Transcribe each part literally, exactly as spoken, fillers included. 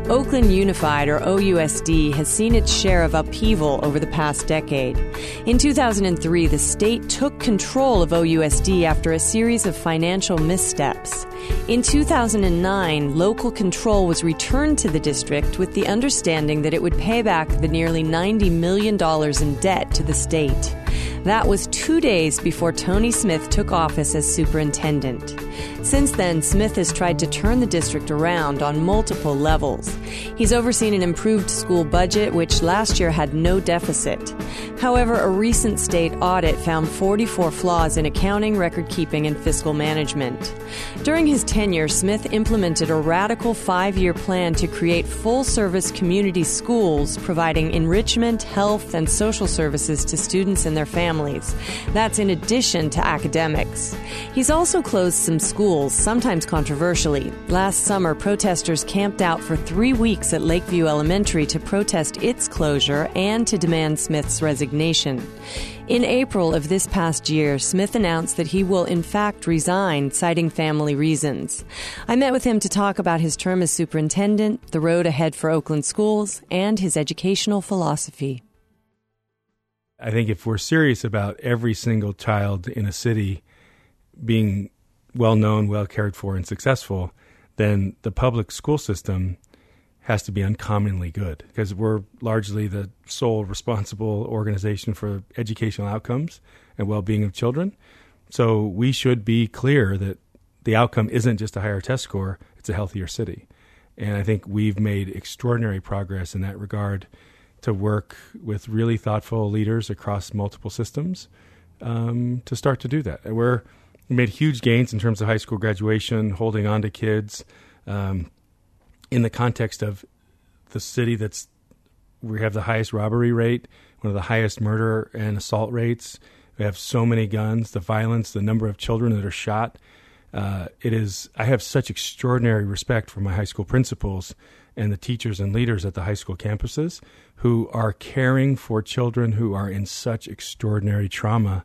Oakland Unified, or O U S D, has seen its share of upheaval over the past decade. In two thousand three, the state took control of O U S D after a series of financial missteps. In two thousand nine, local control was returned to the district with the understanding that it would pay back the nearly ninety million dollars in debt to the state. That was two days before Tony Smith took office as superintendent. Since then, Smith has tried to turn the district around on multiple levels. He's overseen an improved school budget, which last year had no deficit. However, a recent state audit found forty-four flaws in accounting, record-keeping, and fiscal management. During his tenure, Smith implemented a radical five-year plan to create full-service community schools, providing enrichment, health, and social services to students and their families. That's in addition to academics. He's also closed some schools, sometimes controversially. Last summer, protesters camped out for three weeks at Lakeview Elementary to protest its closure and to demand Smith's resignation. In April of this past year, Smith announced that he will in fact resign, citing family reasons. I met with him to talk about his term as superintendent, the road ahead for Oakland schools, and his educational philosophy. I think if we're serious about every single child in a city being well-known, well-cared for, and successful, then the public school system has to be uncommonly good, because we're largely the sole responsible organization for educational outcomes and well-being of children. So we should be clear that the outcome isn't just a higher test score, it's a healthier city. And I think we've made extraordinary progress in that regard to work with really thoughtful leaders across multiple systems um, to start to do that. And we're We made huge gains in terms of high school graduation, holding on to kids, um, in the context of the city that's, we have the highest robbery rate, one of the highest murder and assault rates. We have so many guns, the violence, the number of children that are shot. Uh, it is, I have such extraordinary respect for my high school principals and the teachers and leaders at the high school campuses who are caring for children who are in such extraordinary trauma.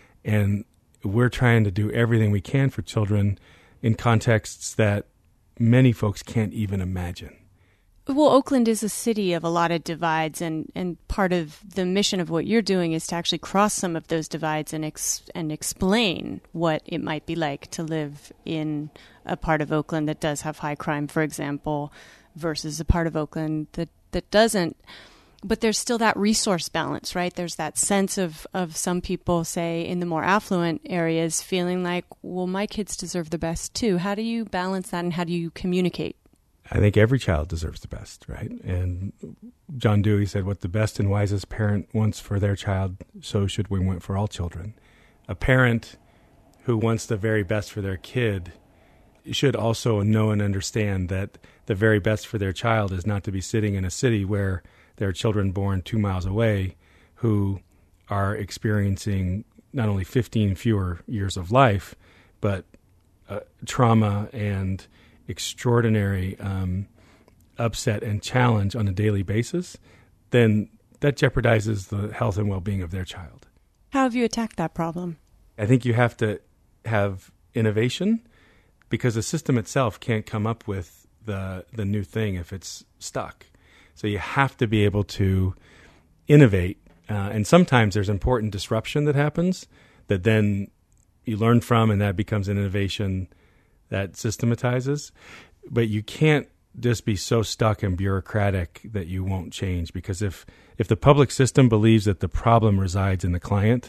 And we're trying to do everything we can for children in contexts that many folks can't even imagine. Well, Oakland is a city of a lot of divides, and, and part of the mission of what you're doing is to actually cross some of those divides and ex- and explain what it might be like to live in a part of Oakland that does have high crime, for example, versus a part of Oakland that, that doesn't. But there's still that resource balance, right? There's that sense of, of some people, say, in the more affluent areas, feeling like, well, my kids deserve the best too. How do you balance that, and how do you communicate? I think every child deserves the best, right? And John Dewey said, what the best and wisest parent wants for their child, so should we want for all children. A parent who wants the very best for their kid should also know and understand that the very best for their child is not to be sitting in a city where there are children born two miles away who are experiencing not only fifteen fewer years of life, but uh, trauma and extraordinary um, upset and challenge on a daily basis. Then that jeopardizes the health and well-being of their child. How have you attacked that problem? I think you have to have innovation, because the system itself can't come up with the the new thing if it's stuck. So you have to be able to innovate. Uh, and sometimes there's important disruption that happens that then you learn from, and that becomes an innovation that systematizes. But you can't just be so stuck and bureaucratic that you won't change. Because if, if the public system believes that the problem resides in the client,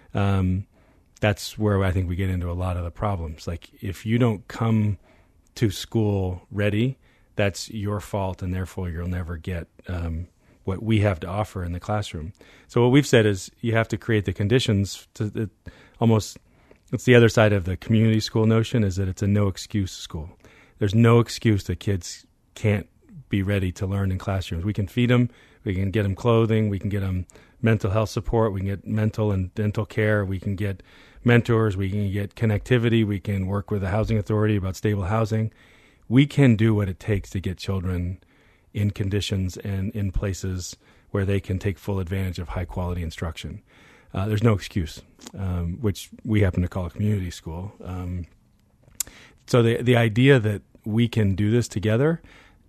um, that's where I think we get into a lot of the problems. Like, if you don't come to school ready, that's your fault, and therefore you'll never get um, what we have to offer in the classroom. So what we've said is you have to create the conditions to it, almost, it's the other side of the community school notion, is that it's a no-excuse school. There's no excuse that kids can't be ready to learn in classrooms. We can feed them, we can get them clothing, we can get them mental health support, we can get mental and dental care, we can get mentors, we can get connectivity, we can work with the housing authority about stable housing. We can do what it takes to get children in conditions and in places where they can take full advantage of high-quality instruction. Uh, there's no excuse, um, which we happen to call a community school. Um, so the the idea that we can do this together,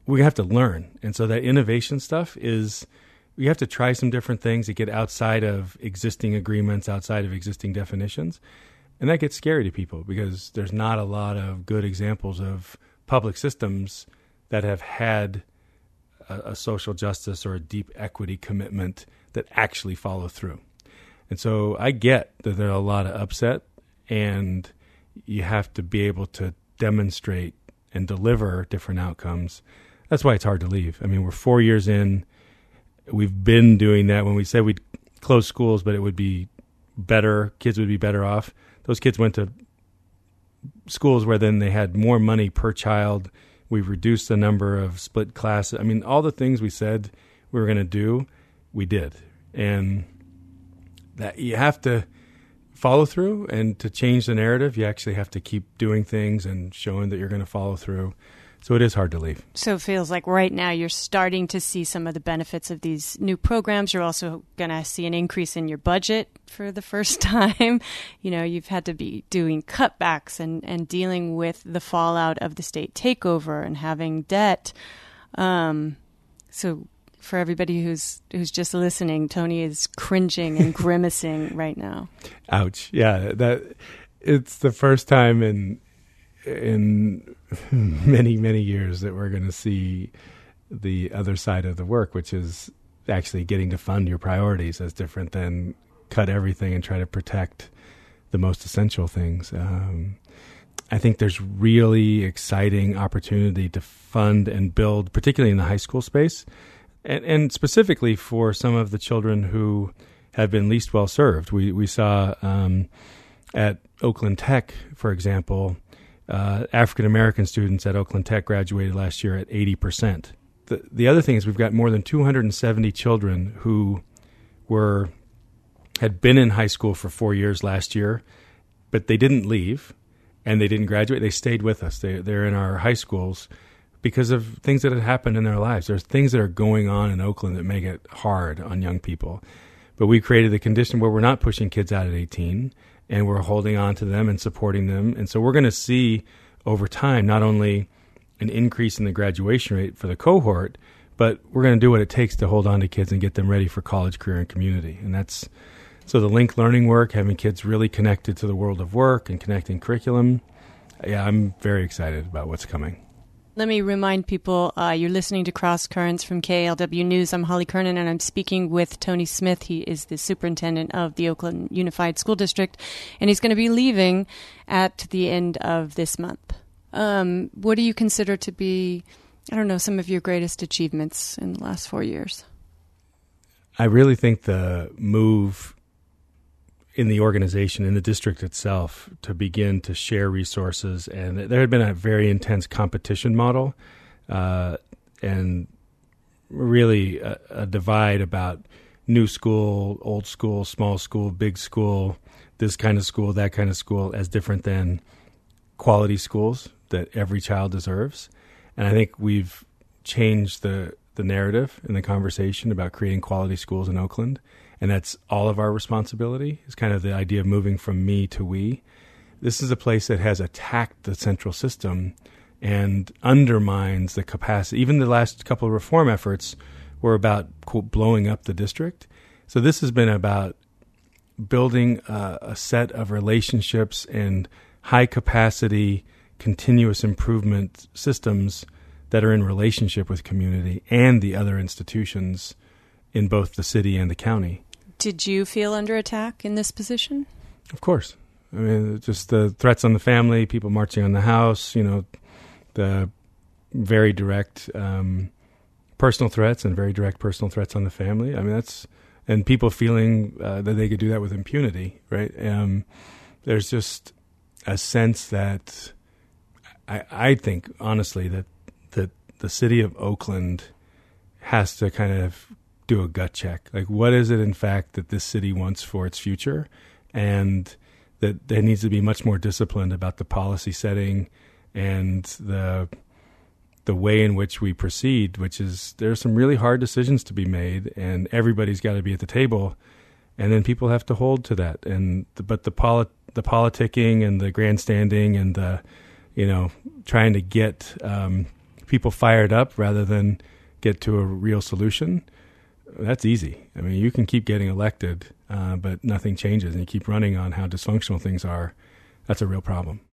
we have to learn. And so that innovation stuff is, we have to try some different things to get outside of existing agreements, outside of existing definitions. And that gets scary to people because there's not a lot of good examples of public systems that have had a, a social justice or a deep equity commitment that actually follow through. And so I get that there are a lot of upset, and you have to be able to demonstrate and deliver different outcomes. That's why it's hard to leave. I mean, we're four years in. We've been doing that. When we said we'd close schools, but it would be better, kids would be better off. Those kids went to schools where then they had more money per child. We've reduced the number of split classes. I mean, all the things we said we were going to do, we did. And that you have to follow through, and to change the narrative, you actually have to keep doing things and showing that you're going to follow through. So it is hard to leave. So it feels like right now you're starting to see some of the benefits of these new programs. You're also going to see an increase in your budget for the first time. You know, you've had to be doing cutbacks and, and dealing with the fallout of the state takeover and having debt. Um, so for everybody who's who's just listening, Tony is cringing and grimacing right now. Ouch. Yeah, that it's the first time in in many, many years that we're going to see the other side of the work, which is actually getting to fund your priorities as different than cut everything and try to protect the most essential things. Um, I think there's really exciting opportunity to fund and build, particularly in the high school space, and, and specifically for some of the children who have been least well served. We, we saw um, at Oakland Tech, for example, Uh, African-American students at Oakland Tech graduated last year at eighty percent. The, the other thing is we've got more than two hundred seventy children who were had been in high school for four years last year, but they didn't leave and they didn't graduate. They stayed with us. They, they're in our high schools because of things that had happened in their lives. There's things that are going on in Oakland that make it hard on young people. But we created a condition where we're not pushing kids out at eighteen, and we're holding on to them and supporting them. And so we're going to see over time not only an increase in the graduation rate for the cohort, but we're going to do what it takes to hold on to kids and get them ready for college, career, and community. And that's so the linked learning work, having kids really connected to the world of work and connecting curriculum. Yeah, I'm very excited about what's coming. Let me remind people, uh, you're listening to Cross Currents from K A L W News. I'm Holly Kernan, and I'm speaking with Tony Smith. He is the superintendent of the Oakland Unified School District, and he's going to be leaving at the end of this month. Um, what do you consider to be, I don't know, some of your greatest achievements in the last four years? I really think the move in the organization, in the district itself, to begin to share resources. And there had been a very intense competition model uh, and really a, a divide about new school, old school, small school, big school, this kind of school, that kind of school, as different than quality schools that every child deserves. And I think we've changed the, the narrative in the conversation about creating quality schools in Oakland. And that's all of our responsibility. It's kind of the idea of moving from me to we. This is a place that has attacked the central system and undermines the capacity. Even the last couple of reform efforts were about, quote, blowing up the district. So this has been about building a, a set of relationships and high-capacity, continuous improvement systems that are in relationship with community and the other institutions in both the city and the county. Did you feel under attack in this position? Of course. I mean, just the threats on the family, people marching on the house, you know, the very direct um, personal threats and very direct personal threats on the family. I mean, that's, and people feeling uh, that they could do that with impunity, right? Um, there's just a sense that I, I think, honestly, that, that the city of Oakland has to kind of do a gut check. Like, what is it, in fact, that this city wants for its future? And that there needs to be much more disciplined about the policy setting and the the way in which we proceed, which is there are some really hard decisions to be made, and everybody's got to be at the table, and then people have to hold to that. And the, but the polit, the politicking and the grandstanding and the, you know, trying to get um, people fired up rather than get to a real solution, that's easy. I mean, you can keep getting elected, uh, but nothing changes, and you keep running on how dysfunctional things are. That's a real problem.